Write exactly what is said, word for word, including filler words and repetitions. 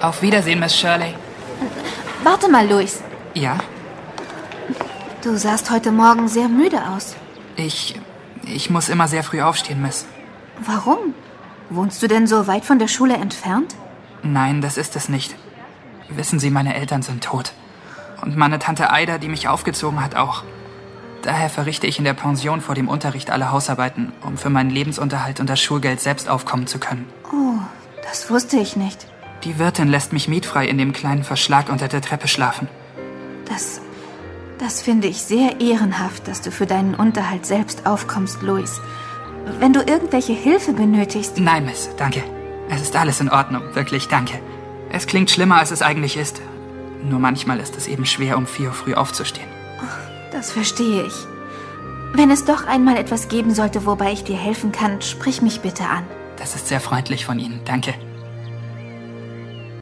Auf Wiedersehen, Miss Shirley. Warte mal, Louis. Ja? Du sahst heute Morgen sehr müde aus. Ich... ich muss immer sehr früh aufstehen, Miss. Warum? Wohnst du denn so weit von der Schule entfernt? Nein, das ist es nicht. Wissen Sie, meine Eltern sind tot. Und meine Tante Aida, die mich aufgezogen hat, auch. Daher verrichte ich in der Pension vor dem Unterricht alle Hausarbeiten, um für meinen Lebensunterhalt und das Schulgeld selbst aufkommen zu können. Oh, das wusste ich nicht. Die Wirtin lässt mich mietfrei in dem kleinen Verschlag unter der Treppe schlafen. Das... das finde ich sehr ehrenhaft, dass du für deinen Unterhalt selbst aufkommst, Louis. Wenn du irgendwelche Hilfe benötigst... Nein, Miss, danke. Es ist alles in Ordnung, wirklich, danke. Es klingt schlimmer, als es eigentlich ist. Nur manchmal ist es eben schwer, um vier Uhr früh aufzustehen. Das verstehe ich. Wenn es doch einmal etwas geben sollte, wobei ich dir helfen kann, sprich mich bitte an. Das ist sehr freundlich von Ihnen, danke.